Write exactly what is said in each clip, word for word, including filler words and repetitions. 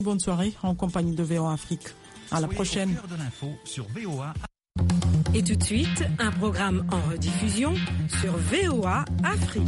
Bonne soirée en compagnie de V O A Afrique. À la prochaine. Au cœur de l'info sur V O A. Et tout de suite, un programme en rediffusion sur V O A Afrique.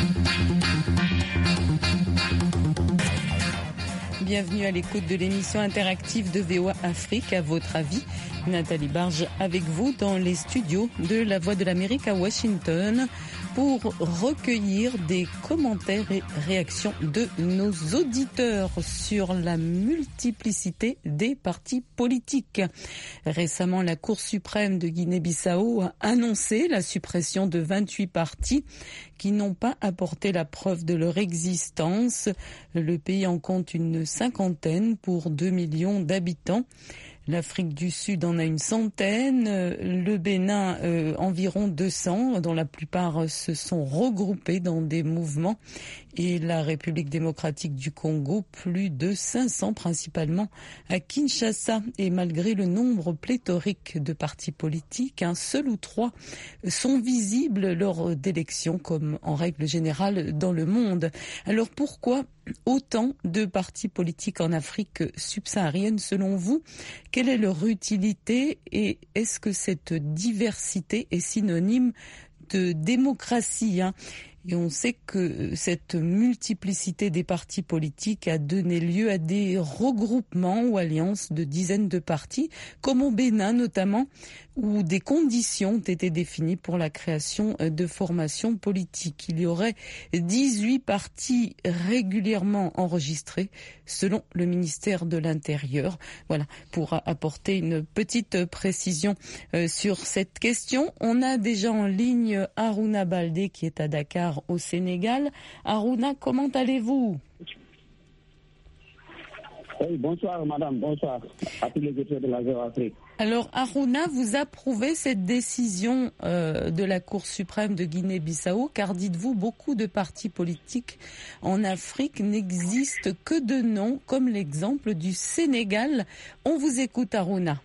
Bienvenue à l'écoute de l'émission interactive de V O A Afrique. À votre avis, Nathalie Barge avec vous dans les studios de La Voix de l'Amérique à Washington pour recueillir des commentaires et réactions de nos auditeurs sur la multiplicité des partis politiques. Récemment, la Cour suprême de Guinée-Bissau a annoncé la suppression de vingt-huit partis qui n'ont pas apporté la preuve de leur existence. Le pays en compte une cinquantaine pour deux millions d'habitants. L'Afrique du Sud en a une centaine, le Bénin euh, environ deux cents, dont la plupart se sont regroupés dans des mouvements, et la République démocratique du Congo, plus de cinq cents, principalement à Kinshasa. Et malgré le nombre pléthorique de partis politiques, un seul ou trois sont visibles lors d'élections, comme en règle générale dans le monde. Alors pourquoi autant de partis politiques en Afrique subsaharienne selon vous? Quelle est leur utilité et est-ce que cette diversité est synonyme de démocratie, hein? Et on sait que cette multiplicité des partis politiques a donné lieu à des regroupements ou alliances de dizaines de partis, comme au Bénin notamment, où des conditions ont été définies pour la création de formations politiques. Il y aurait dix-huit partis régulièrement enregistrés, selon le ministère de l'Intérieur. Voilà, pour apporter une petite précision sur cette question. On a déjà en ligne Harouna Baldé qui est à Dakar, au Sénégal. Harouna, comment allez-vous? Oui, bonsoir madame, bonsoir à tous les auditeurs de la V O A Afrique. Alors Harouna, vous approuvez cette décision euh, de la Cour suprême de Guinée-Bissau, car dites-vous, beaucoup de partis politiques en Afrique n'existent que de nom, comme l'exemple du Sénégal. On vous écoute Harouna.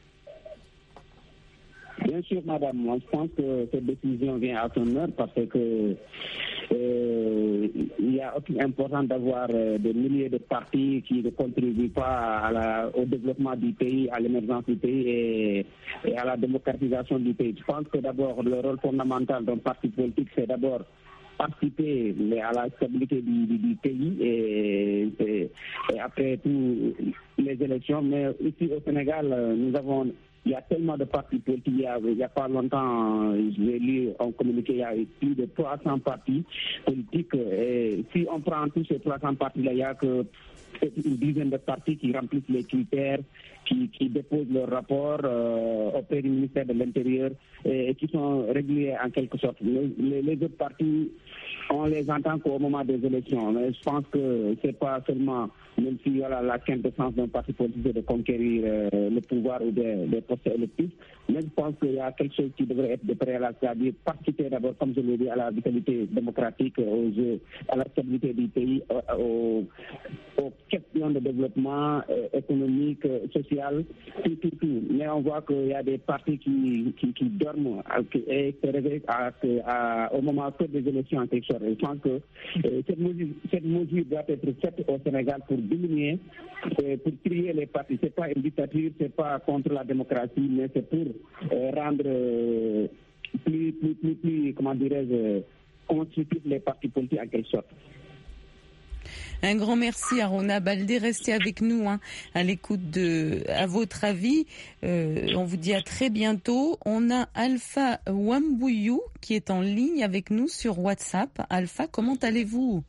Bien sûr, madame, moi je pense que cette décision vient à son heure parce que euh, il y a aussi important d'avoir euh, des milliers de partis qui ne contribuent pas à la, au développement du pays, à l'émergence du pays et, et à la démocratisation du pays. Je pense que d'abord le rôle fondamental d'un parti politique, c'est d'abord participer à la stabilité du, du, du pays et, et, et après tout les élections. Mais ici au Sénégal, nous avons il y a tellement de partis politiques. Il y a, il y a pas longtemps, j'ai lu un communiqué, il y a plus de trois cents partis politiques. Et si on prend tous ces trois cents partis-là, il y a que une dizaine de partis qui remplissent les critères, qui, qui déposent leur rapport euh, auprès du ministère de l'Intérieur et, et qui sont réguliers en quelque sorte. Les, les, les autres partis, on les entend qu'au moment des élections. Mais je pense que c'est pas seulement, même si voilà, la quintessence d'un parti politique de conquérir euh, le pouvoir ou des, des postes électifs, mais je pense qu'il y a quelque chose qui devrait être de préalable, c'est-à-dire participer d'abord, comme je l'ai dit, à la vitalité démocratique, aux, à la stabilité du pays, aux, aux questions de développement euh, économique, social, tout, tout, tout. Mais on voit qu'il y a des partis qui, qui, qui dorment et qui se réveillent à, à, au moment des élections en quelque sorte. Je pense que euh, cette, mesure, cette mesure doit être faite au Sénégal pour diminuer, euh, pour trier les partis. Ce n'est pas une dictature, ce n'est pas contre la démocratie, mais c'est pour euh, rendre euh, plus, plus, plus, plus, comment dirais-je, constructifs les partis politiques en quelque sorte. Un grand merci Harouna Baldé, restez avec nous hein, à l'écoute de, à votre avis, euh, on vous dit à très bientôt. On a Alpha Wambouyou qui est en ligne avec nous sur WhatsApp. Alpha, comment allez-vous?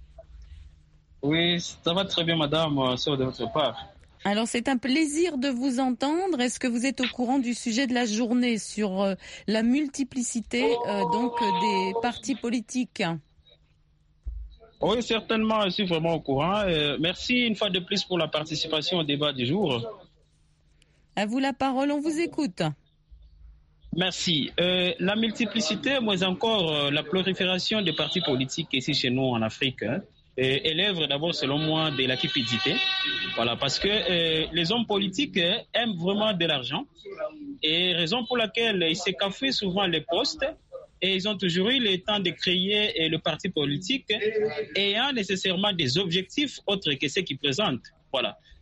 Oui, ça va très bien madame, sauf de votre part. Alors c'est un plaisir de vous entendre. Est-ce que vous êtes au courant du sujet de la journée sur euh, la multiplicité euh, donc des partis politiques? Oui, certainement, je suis vraiment au courant. Euh, merci une fois de plus pour la participation au débat du jour. À vous la parole, on vous écoute. Merci. Euh, la multiplicité, mais encore euh, la prolifération des partis politiques ici chez nous en Afrique, hein, euh, est l'œuvre d'abord selon moi de la cupidité. Voilà, parce que euh, les hommes politiques euh, aiment vraiment de l'argent et raison pour laquelle ils se cafouillent souvent les postes. Et ils ont toujours eu le temps de créer le parti politique ayant nécessairement des objectifs autres que ceux qu'ils présentent. Voilà.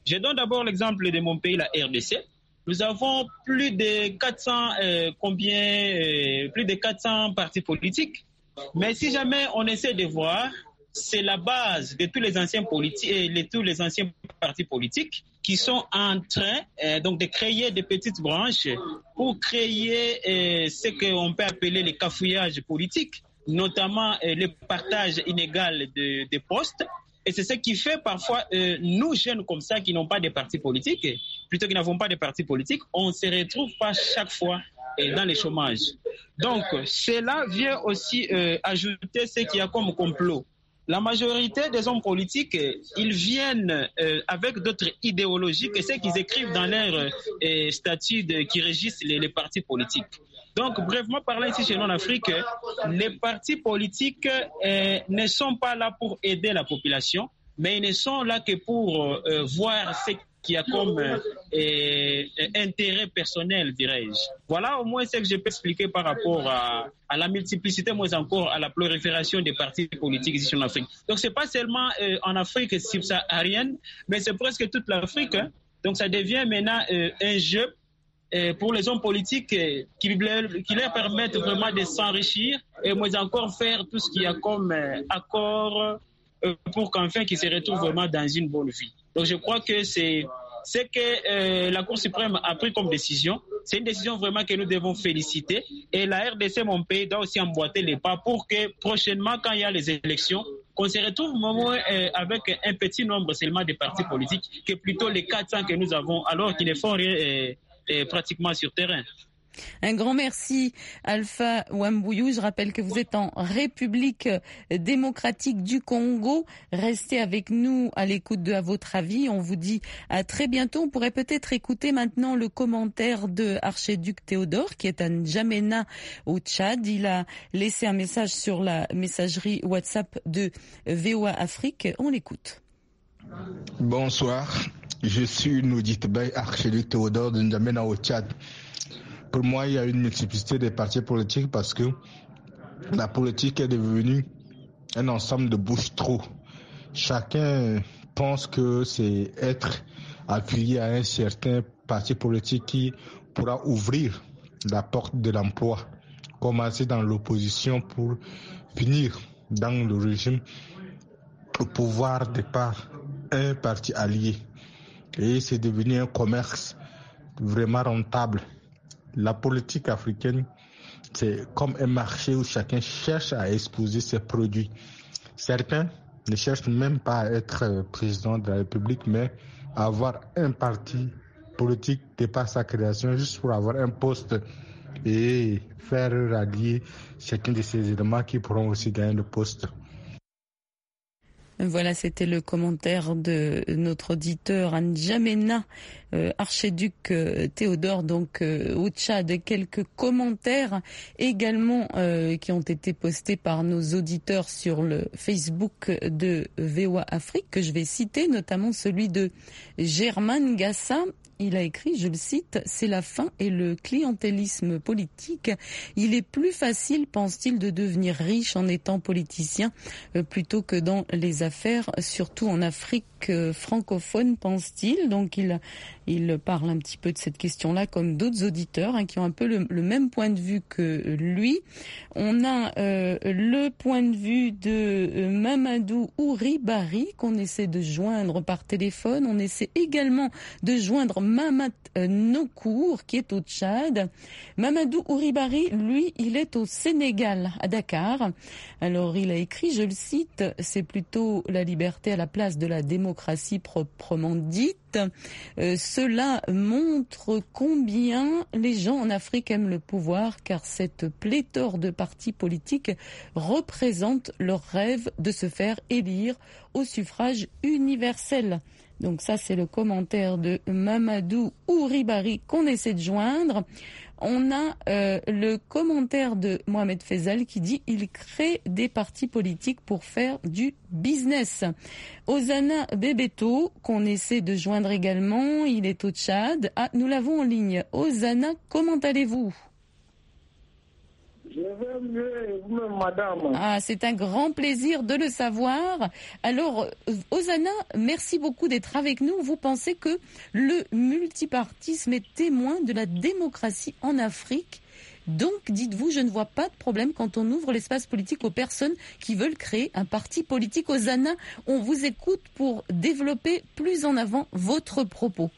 Je donne d'abord l'exemple de mon pays, la R D C. Nous avons plus de quatre cents, euh, combien, euh, plus de quatre cents partis politiques. Mais si jamais on essaie de voir, c'est la base de tous les anciens politiques et de tous les anciens partis politiques qui sont en train euh, donc de créer des petites branches pour créer euh, ce qu'on peut appeler les cafouillages politiques, notamment euh, le partage inégal de, de postes. Et c'est ce qui fait parfois, euh, nous jeunes comme ça, qui n'ont pas de partis politiques, plutôt qui n'avons pas de partis politiques, on ne se retrouve pas chaque fois euh, dans le chômage. Donc, cela vient aussi euh, ajouter ce qu'il y a comme complot. La majorité des hommes politiques, ils viennent euh, avec d'autres idéologies que ceux qu'ils écrivent dans leurs euh, statuts de, qui régissent les, les partis politiques. Donc, brièvement parlant, ici chez nous en Afrique, les partis politiques euh, ne sont pas là pour aider la population, mais ils ne sont là que pour euh, voir ce qu'il y a comme euh, euh, intérêt personnel, dirais-je. Voilà au moins ce que je peux expliquer par rapport à, à la multiplicité, moins encore à la prolifération des partis politiques ici en Afrique. Donc, ce n'est pas seulement euh, en Afrique subsaharienne, mais c'est presque toute l'Afrique. Hein. Donc, ça devient maintenant euh, un jeu pour les hommes politiques qui leur permettent vraiment de s'enrichir et moins encore faire tout ce qu'il y a comme accord pour qu'enfin qu'ils se retrouvent vraiment dans une bonne vie. Donc je crois que c'est ce que euh, la Cour suprême a pris comme décision. C'est une décision vraiment que nous devons féliciter. Et la R D C, mon pays, doit aussi emboîter les pas pour que prochainement, quand il y a les élections, qu'on se retrouve au moins euh, avec un petit nombre seulement de partis politiques que plutôt les quatre cents que nous avons, alors qu'ils ne font rien euh, euh, pratiquement sur terrain. Un grand merci Alpha Wambuyu. Je rappelle que vous êtes en République démocratique du Congo. Restez avec nous à l'écoute de À votre avis. On vous dit à très bientôt. On pourrait peut-être écouter maintenant le commentaire de Archiduc Théodore qui est à N'Djamena au Tchad. Il a laissé un message sur la messagerie WhatsApp de V O A Afrique. On l'écoute. Bonsoir. Je suis Noudjitbay Archiduc Théodore de N'Djamena au Tchad. Pour moi, il y a une multiplicité des partis politiques parce que la politique est devenue un ensemble de bouche-trous. Chacun pense que c'est être affilié à un certain parti politique qui pourra ouvrir la porte de l'emploi, commencer dans l'opposition pour finir dans le régime au pouvoir de par un parti allié. Et c'est devenu un commerce vraiment rentable. La politique africaine, c'est comme un marché où chacun cherche à exposer ses produits. Certains ne cherchent même pas à être président de la République, mais à avoir un parti politique depuis sa création, juste pour avoir un poste et faire rallier chacun de ces éléments qui pourront aussi gagner le poste. Voilà, c'était le commentaire de notre auditeur à N'Djamena, euh, archiduc euh, Théodore, donc euh, au Tchad. Quelques commentaires également euh, qui ont été postés par nos auditeurs sur le Facebook de V O A Afrique, que je vais citer, notamment celui de Germain Gassa. Il a écrit, je le cite, « C'est la fin et le clientélisme politique. Il est plus facile, pense-t-il, de devenir riche en étant politicien euh, plutôt que dans les affaires, surtout en Afrique euh, francophone, pense-t-il. » Donc il, il parle un petit peu de cette question-là, comme d'autres auditeurs hein, qui ont un peu le, le même point de vue que lui. On a euh, le point de vue de euh, Mamadou Ouribari qu'on essaie de joindre par téléphone. On essaie également de joindre Mamat Nokour qui est au Tchad. Mamadou Ouribari, lui, il est au Sénégal, à Dakar. Alors il a écrit, je le cite, « C'est plutôt la liberté à la place de la démocratie proprement dite. Euh, cela montre combien les gens en Afrique aiment le pouvoir, car cette pléthore de partis politiques représente leur rêve de se faire élire au suffrage universel. » Donc ça, c'est le commentaire de Mamadou Ouribari qu'on essaie de joindre. On a euh, le commentaire de Mohamed Faisal qui dit « Il crée des partis politiques pour faire du business ». Ozana Bebeto, qu'on essaie de joindre également, il est au Tchad. Ah, nous l'avons en ligne. Ozana, comment allez-vous ? Je vais mieux, et vous-même, madame. Ah, c'est un grand plaisir de le savoir. Alors, Hosanna, merci beaucoup d'être avec nous. Vous pensez que le multipartisme est témoin de la démocratie en Afrique? Donc, dites-vous, je ne vois pas de problème quand on ouvre l'espace politique aux personnes qui veulent créer un parti politique. Hosanna, on vous écoute pour développer plus en avant votre propos.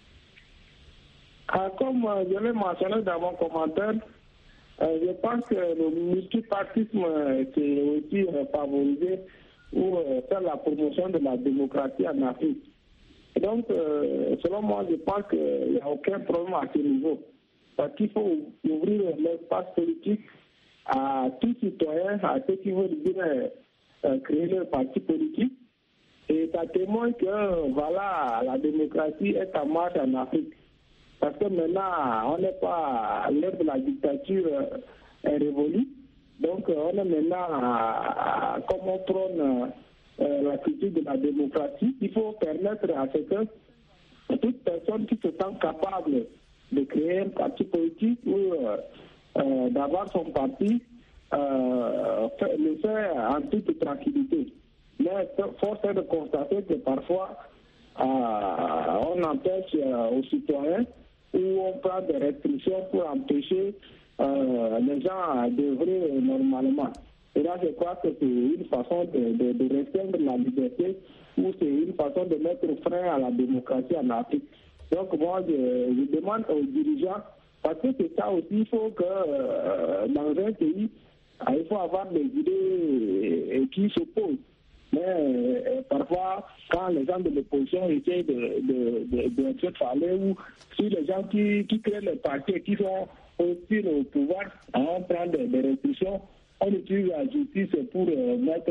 Ah, comme euh, je l'ai mentionné dans mon commentaire, euh, je pense que le multipartisme euh, c'est aussi euh, favoriser ou euh, faire la promotion de la démocratie en Afrique. Et donc, euh, selon moi, je pense qu'il n'y a aucun problème à ce niveau. Parce qu'il faut ouvrir l'espace politique à tous citoyens, à ceux qui veulent bien euh, créer leur parti politique. Et ça témoigne que voilà, la démocratie est en marche en Afrique. Parce que maintenant, on n'est pas, l'ère de la dictature euh, est révolue. Donc, on est maintenant, à, à, comme on prône euh, la culture de la démocratie, il faut permettre à ce que toute personne qui se sent capable de créer un parti politique ou euh, euh, d'avoir son parti, euh, fait, le faire en toute tranquillité. Mais force est de constater que parfois, euh, on empêche euh, aux citoyens où on prend des restrictions pour empêcher euh, les gens à d'œuvrer normalement. Et là, je crois que c'est une façon de, de, de restreindre la liberté ou c'est une façon de mettre frein à la démocratie en Afrique. Donc moi, je, je demande aux dirigeants, parce que c'est ça aussi, il faut que euh, dans un pays, il faut avoir des idées qui s'opposent. Mais euh, parfois, quand les gens de l'opposition essayent de, de, de, de se parler, ou si les gens qui, qui créent les partis qui sont hostiles au pouvoir, on prend des, des restrictions, on utilise la justice pour euh, mettre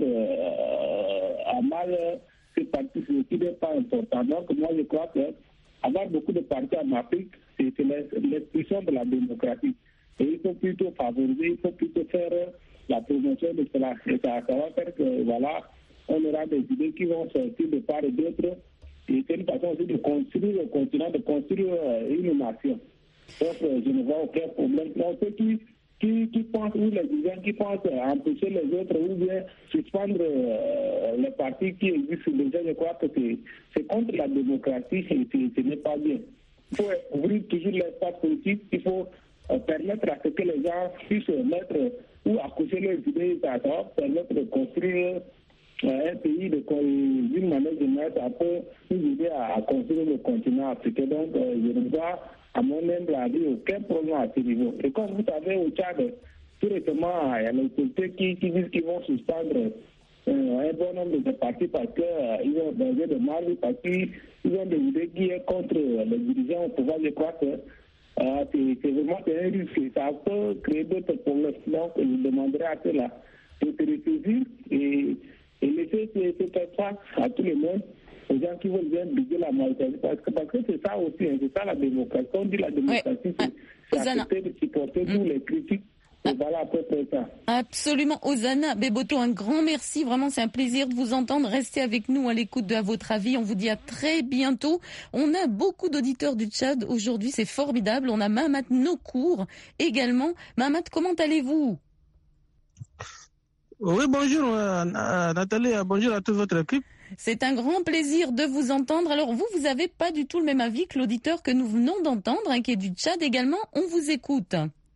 euh, à mal ces partis, ce qui n'est pas important. Donc moi, je crois que avoir beaucoup de partis en Afrique, c'est l'expression de la démocratie. Et il faut plutôt favoriser, il faut plutôt faire la promotion de cela. Et ça, ça va faire que, voilà, on aura des idées qui vont sortir de part et d'autre. Et c'est une façon aussi de construire le continent, de construire une nation. Donc, je ne vois aucun problème. Donc, ceux qui, qui, qui pensent, ou les dirigeants qui pensent empêcher les autres, ou bien suspendre euh, les partis qui existent déjà, je crois que c'est contre la démocratie et ce n'est pas bien. Il faut ouvrir toujours l'espace politique, il faut euh, permettre à ce que les gens puissent mettre ou accoucher leurs idées, ça va permettre de construire un pays d'une manière générale, ça peut nous aider à, à construire le continent africain. Donc, euh, je ne vois, à mon humble avis, aucun problème à ce niveau. Et comme vous savez, au Tchad, tout récemment, il y a les autorités qui, qui disent qu'ils vont suspendre euh, un bon nombre de partis parce qu'ils euh, ont besoin de marge, parce qu'ils ont des idées qui sont contre les dirigeants au pouvoir. Je crois que euh, c'est vraiment un risque. Ça peut créer d'autres problèmes. Donc, je demanderai à ceux-là de se ressaisir et Et laisser ce faire à tout le monde, aux gens qui veulent bien briser la majorité. Parce que, parce que c'est ça aussi, hein, c'est ça la démocratie. Quand on dit la démocratie, oui. c'est, c'est accepter de supporter mmh. tous les critiques. Et voilà à peu près ça. Absolument. Hosanna Beboto, un grand merci. Vraiment, c'est un plaisir de vous entendre. Restez avec nous à l'écoute de À votre avis. On vous dit à très bientôt. On a beaucoup d'auditeurs du Tchad aujourd'hui. C'est formidable. On a Mahamat Nokour également. Mahamat, comment allez-vous? Oui, bonjour euh, Nathalie, bonjour à toute votre équipe. C'est un grand plaisir de vous entendre. Alors vous, vous n'avez pas du tout le même avis que l'auditeur que nous venons d'entendre, hein, qui est du Tchad également. On vous écoute.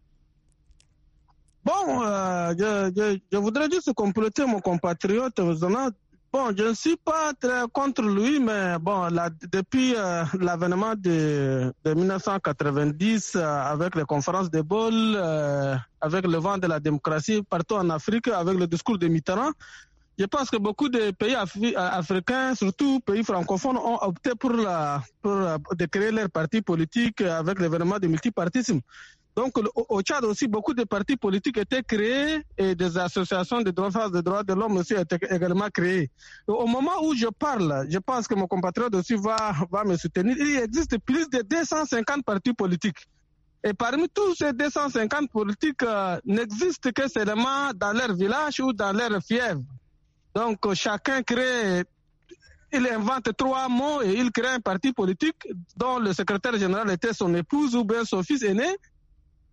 Bon, euh, je, je, je voudrais juste compléter mon compatriote. Bon, je ne suis pas très contre lui, mais bon, là, depuis euh, l'avènement de, de dix-neuf cent quatre-vingt-dix, euh, avec les conférences de Bâle, euh, avec le vent de la démocratie partout en Afrique, avec le discours de Mitterrand, je pense que beaucoup de pays Afri- africains, surtout pays francophones, ont opté pour, la, pour euh, de créer leur parti politique avec l'événement du multipartisme. Donc, au Tchad aussi, beaucoup de partis politiques étaient créés et des associations de défense des droits de l'homme aussi étaient également créées. Au moment où je parle, je pense que mon compatriote aussi va, va me soutenir. Il existe plus de deux cent cinquante partis politiques. Et parmi tous ces deux cent cinquante politiques, euh, n'existent que seulement dans leur village ou dans leur fièvre. Donc, euh, chacun crée, il invente trois mots et il crée un parti politique dont le secrétaire général était son épouse ou bien son fils aîné.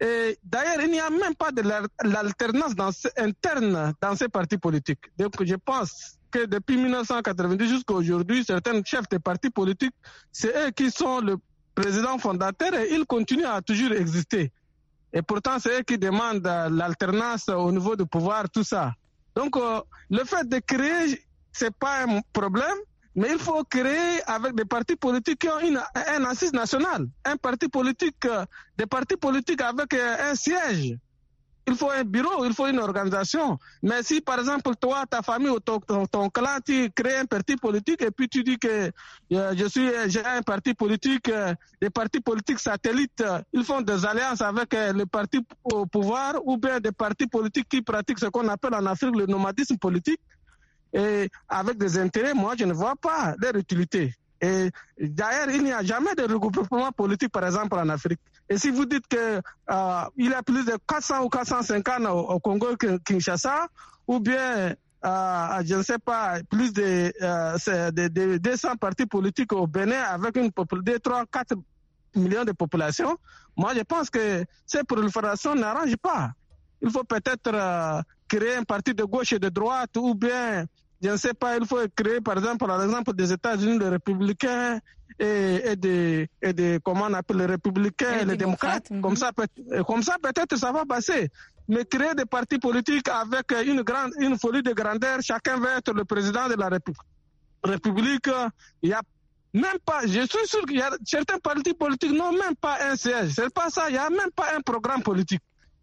Et d'ailleurs, il n'y a même pas de l'alternance dans, interne dans ces partis politiques. Donc je pense que depuis mille neuf cent quatre-vingt-dix jusqu'à aujourd'hui, certains chefs de partis politiques, c'est eux qui sont le président fondateur et ils continuent à toujours exister. Et pourtant, c'est eux qui demandent l'alternance au niveau du pouvoir, tout ça. Donc, euh, le fait de créer, c'est pas un problème, mais il faut créer avec des partis politiques qui ont une, un assise national, un parti politique, euh, des partis politiques avec euh, un siège. Il faut un bureau, il faut une organisation. Mais si, par exemple, toi, ta famille ou ton, ton, ton clan, tu crées un parti politique et puis tu dis que euh, je suis, j'ai un parti politique, euh, des partis politiques satellites, euh, ils font des alliances avec euh, le parti au pouvoir ou bien des partis politiques qui pratiquent ce qu'on appelle en Afrique le nomadisme politique et avec des intérêts, moi, je ne vois pas leur utilité. Et d'ailleurs, il n'y a jamais de regroupement politique, par exemple, en Afrique. Et si vous dites qu'il euh, y a plus de quatre cents ou quatre cent cinquante au, au Congo-Kinshasa, ou bien, euh, je ne sais pas, plus de, euh, de, de deux cents partis politiques au Bénin avec une population de trois, quatre millions de population, moi je pense que ces proliférations n'arrangent pas. Il faut peut-être euh, créer un parti de gauche et de droite, ou bien, je ne sais pas, il faut créer, par exemple, par exemple des États-Unis, les républicains et, et, des, et des, comment on appelle les républicains et les, les démocrates. démocrates. Mm-hmm. Comme ça, peut, comme ça, peut-être, ça va passer. Mais créer des partis politiques avec une grande, une folie de grandeur, chacun veut être le président de la République. République, il y a même pas, je suis sûr qu'il y a certains partis politiques n'ont même pas un siège. C'est pas ça, il n'y a même pas un programme politique.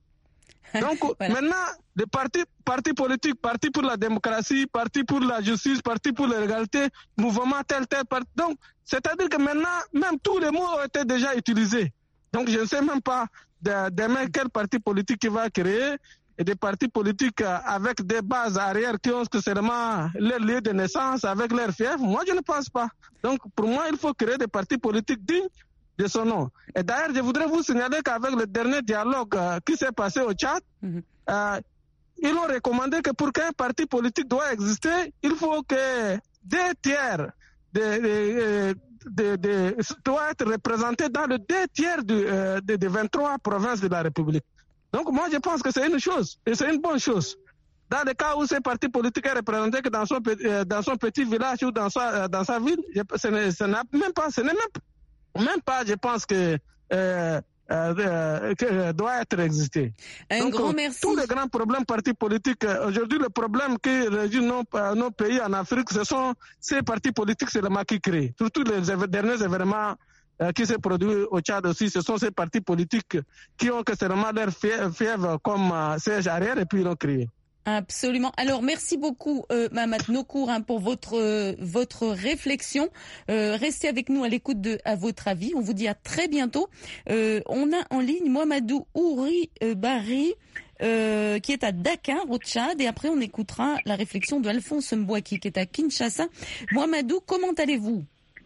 Donc, voilà. Maintenant, les partis, partis politiques, partis pour la démocratie, partis pour la justice, partis pour l'égalité, mouvement tel, tel, parti. Donc, c'est-à-dire que maintenant, même tous les mots ont été déjà utilisés. Donc, je ne sais même pas de, demain quel parti politique il va créer, et des partis politiques avec des bases arrière qui ont seulement leur lieu de naissance, avec leur fief. Moi, je ne pense pas. Donc, pour moi, il faut créer des partis politiques dignes de son nom. Et d'ailleurs, je voudrais vous signaler qu'avec le dernier dialogue euh, qui s'est passé au Tchad, mm-hmm. euh, ils ont recommandé que pour qu'un parti politique doit exister, il faut que deux tiers de, de, de, de, de, doit être représenté dans le deux tiers de, euh, de, de vingt-trois provinces de la République. Donc moi, je pense que c'est une chose, et c'est une bonne chose. Dans le cas où ce parti politique est représenté que dans son, euh, dans son petit village ou dans sa, euh, dans sa ville, je, ce n'est ce n'est même pas, ce n'est même Même pas, je pense que, euh, euh, que doit être existé. Un Donc, grand merci. Tous les grands problèmes partis politiques, aujourd'hui, le problème qui régit nos, nos pays en Afrique, ce sont ces partis politiques, c'est le maquis créé. Surtout les derniers événements euh, qui se produisent au Tchad aussi, ce sont ces partis politiques qui ont que seulement leur fièvre comme euh, siège arrière et puis ils l'ont créé. Absolument. Alors, merci beaucoup, euh, Mahamat Nokour, hein, pour votre euh, votre réflexion. Euh, restez avec nous à l'écoute de À votre avis. On vous dit à très bientôt. Euh, on a en ligne Mohamedou Ouri euh, Bari, euh, qui est à Dakar, au Tchad. Et après, on écoutera la réflexion d'Alphonse Mbouaki, qui est à Kinshasa. Mohamedou, comment allez-vous?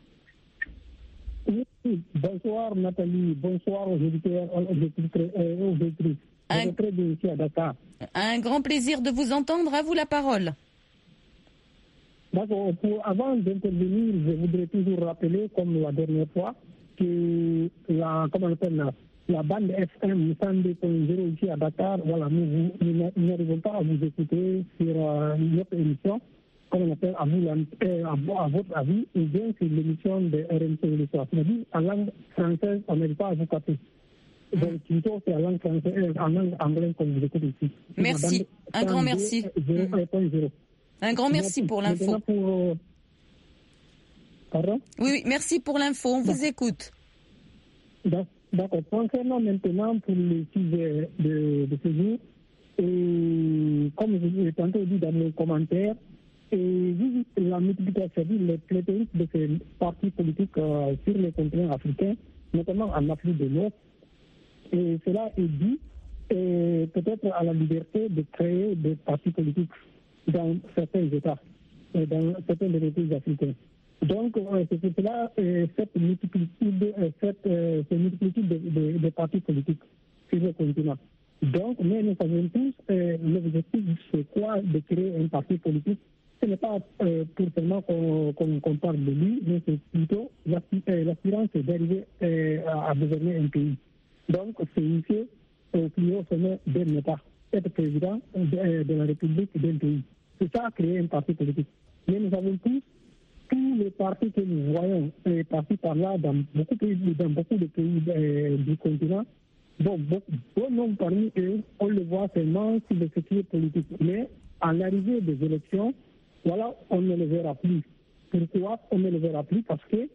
Oui, bonsoir, Nathalie. Bonsoir aux auditeurs, aux auditrices. Un, un grand plaisir de vous entendre. À vous la parole. D'accord. Pour, avant d'intervenir, je voudrais toujours rappeler, comme la dernière fois, que la, comment on appelle, la, la bande F M cent deux point zéro ici à Dakar, voilà, nous, nous, nous n'arrivons pas à vous écouter sur euh, notre émission, comme on appelle, à, vous, euh, à, à votre avis, ou bien sur l'émission de R M C le soir. C'est-à-dire, en langue française, on n'arrive pas à vous capter. Donc, plutôt, c'est en langue française, en langue anglaise, comme vous écoutez ici. Merci. Un grand merci. zéro point zéro. Un grand merci pour l'info. Pour... Pardon? Oui, oui, merci pour l'info. On vous écoute. D'accord. Concernant maintenant pour le sujet de, de ce jour, et comme je l'ai tantôt dit dans mes commentaires, et la multiplication, les pléthoriques de ces partis politiques euh, sur le continent africain, notamment en Afrique de l'Ouest, et cela est dû et peut-être à la liberté de créer des partis politiques dans certains États, et dans certains des pays africains. Donc, euh, c'est pour cela euh, cette multiplicité, euh, cette, euh, cette multiplicité de, de, de partis politiques sur le continent. Donc, mais nous savons tous, euh, l'objectif, c'est quoi de créer un parti politique? Ce n'est pas euh, pour seulement qu'on, qu'on, qu'on parle de lui, mais c'est plutôt l'aspirance d'arriver euh, à gouverner un pays. Donc, c'est initié au plus haut sommet d'un État, être président de, de la République d'un pays. C'est ça, créer un parti politique. Mais nous avons tous, tous les partis que nous voyons, et partis par là, dans beaucoup de pays, dans beaucoup de pays euh, du continent, bon, bon, bon nombre parmi eux, on le voit seulement sur le circuit politique. Mais à l'arrivée des élections, voilà, on ne le verra plus. Pourquoi on ne le verra plus? Parce que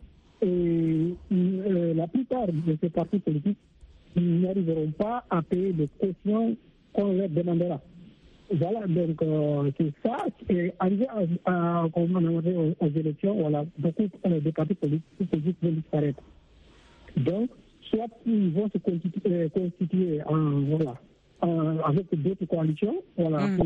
euh, euh, la plupart de ces partis politiques n'arriveront pas à payer les cautions qu'on leur demandera. Voilà, donc euh, c'est ça. Et arrivé à, à, aux, aux élections, voilà, beaucoup euh, de partis politiques, politiques vont disparaître. Donc, soit ils vont se constituer, euh, constituer en, voilà, en, avec d'autres coalitions, voilà, mm. pour,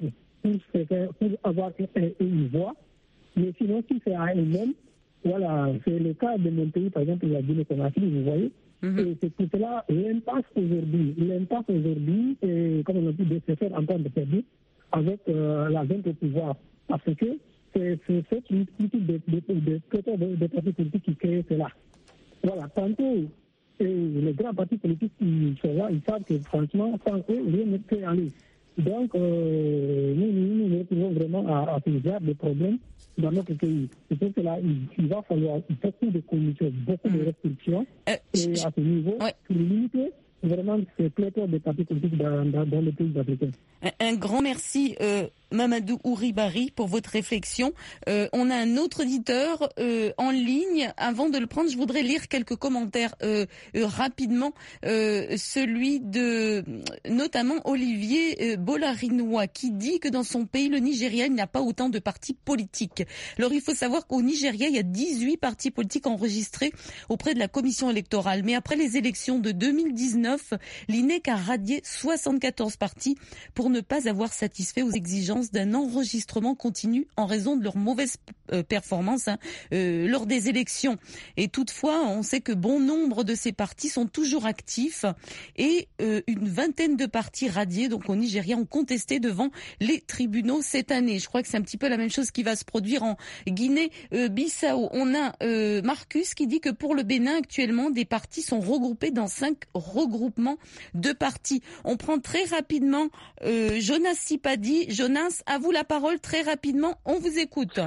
pour, faire, pour avoir une, une voix. Mais sinon, si c'est à eux-mêmes, voilà, c'est le cas de mon pays, par exemple, la Guinée-Conakry, vous voyez. Mm-hmm. Et c'est pour cela l'impasse aujourd'hui. L'impasse aujourd'hui, et, comme on a dit, de se faire entendre servir avec euh, la vente au pouvoir. Parce que c'est, c'est cette multitude de, de, de, de, de, de partis politiques qui créent cela. Voilà, tantôt, et les grands partis politiques qui sont là, ils savent que franchement, sans eux, rien ne peut aller. Donc, euh, nous, nous nous retrouvons vraiment à, à ce genre de problèmes dans notre pays. C'est pour cela qu'il il va falloir beaucoup de commissions, beaucoup de restrictions. Euh, et à ce niveau, ouais. pour limiter vraiment ces pléthores de partis politiques dans, dans, dans les pays africains. Un, un grand merci, euh, Mamadou Ouribari, pour votre réflexion. Euh, on a un autre auditeur euh, en ligne. Avant de le prendre, je voudrais lire quelques commentaires euh, euh, rapidement. Euh, celui de notamment Olivier euh, Bolarinois qui dit que dans son pays, le Nigeria, il n'y a pas autant de partis politiques. Alors il faut savoir qu'au Nigeria, il y a dix-huit partis politiques enregistrés auprès de la commission électorale. Mais après les élections de deux mille dix-neuf, l'I N E C a radié soixante-quatorze partis pour ne pas avoir satisfait aux exigences d'un enregistrement continu en raison de leur mauvaise euh, performance hein, euh, lors des élections. Et toutefois, on sait que bon nombre de ces partis sont toujours actifs et euh, une vingtaine de partis radiés, donc au Nigeria, ont contesté devant les tribunaux cette année. Je crois que c'est un petit peu la même chose qui va se produire en Guinée-Bissau. On a euh, Marcus qui dit que pour le Bénin, actuellement, des partis sont regroupés dans cinq regroupements de partis. On prend très rapidement euh, Jonas Sipadi. Jonas, à vous la parole très rapidement. On vous écoute.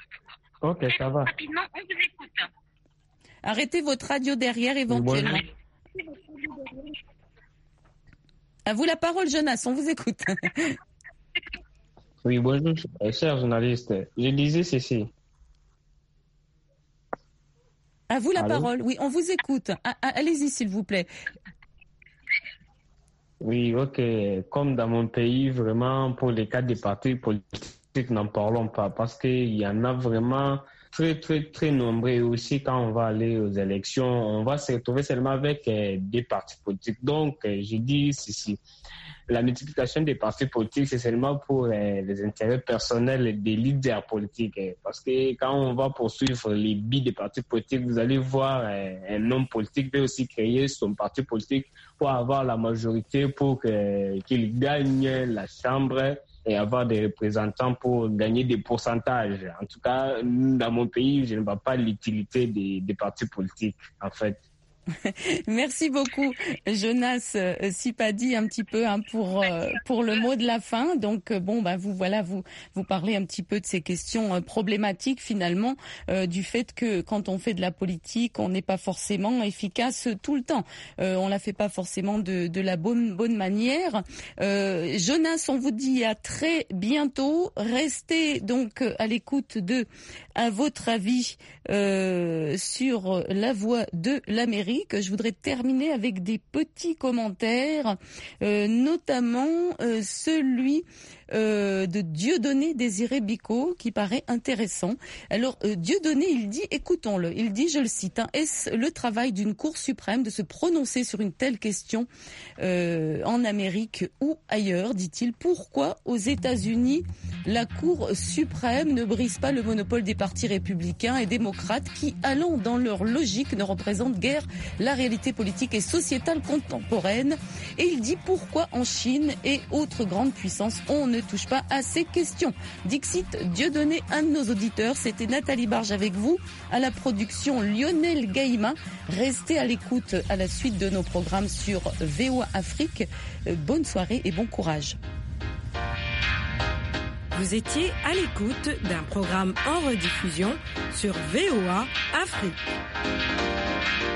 Ok, ça va. Rapidement, on vous écoute. Arrêtez votre radio derrière éventuellement. Oui, à vous la parole, Jonas. On vous écoute. Oui, bonjour, cher journaliste. Je disais ceci. À vous la Allô? parole. Oui, on vous écoute. Allez-y, s'il vous plaît. Oui, ok. Comme dans mon pays, vraiment, pour les cas des partis politiques, n'en parlons pas parce qu'il y en a vraiment très, très, très nombreux. Et aussi, quand on va aller aux élections, on va se retrouver seulement avec euh, des partis politiques. Donc, euh, je dis ceci. La multiplication des partis politiques, c'est seulement pour euh, les intérêts personnels des leaders politiques. Euh, parce que quand on va poursuivre les billes des partis politiques, vous allez voir euh, un homme politique peut aussi créer son parti politique pour avoir la majorité, pour que, qu'il gagne la Chambre et avoir des représentants pour gagner des pourcentages. En tout cas, dans mon pays, je ne vois pas l'utilité des, des partis politiques, en fait. Merci beaucoup, Jonas euh, Sipadi, un petit peu hein, pour euh, pour le mot de la fin. Donc euh, bon, bah vous voilà, vous vous parlez un petit peu de ces questions euh, problématiques finalement euh, du fait que quand on fait de la politique, on n'est pas forcément efficace tout le temps. Euh, on la fait pas forcément de de la bonne bonne manière. Euh, Jonas, on vous dit à très bientôt. Restez donc à l'écoute de à votre avis euh, sur la voix de l'Amérique. Je voudrais terminer avec des petits commentaires, euh, notamment euh, celui euh, de Dieudonné Désiré Bicot, qui paraît intéressant. Alors, euh, Dieudonné, il dit, écoutons-le, il dit, je le cite, hein, est-ce le travail d'une Cour suprême de se prononcer sur une telle question euh, en Amérique ou ailleurs, dit-il. Pourquoi aux États-Unis la Cour suprême ne brise pas le monopole des partis républicains et démocrates qui, allant dans leur logique, ne représentent guère la réalité politique et sociétale contemporaine. Et il dit pourquoi en Chine et autres grandes puissances, on ne ne touche pas à ces questions. Dixit Dieudonné, un de nos auditeurs, c'était Nathalie Barge avec vous, à la production Lionel Gaïma. Restez à l'écoute à la suite de nos programmes sur V O A Afrique. Bonne soirée et bon courage. Vous étiez à l'écoute d'un programme en rediffusion sur V O A Afrique.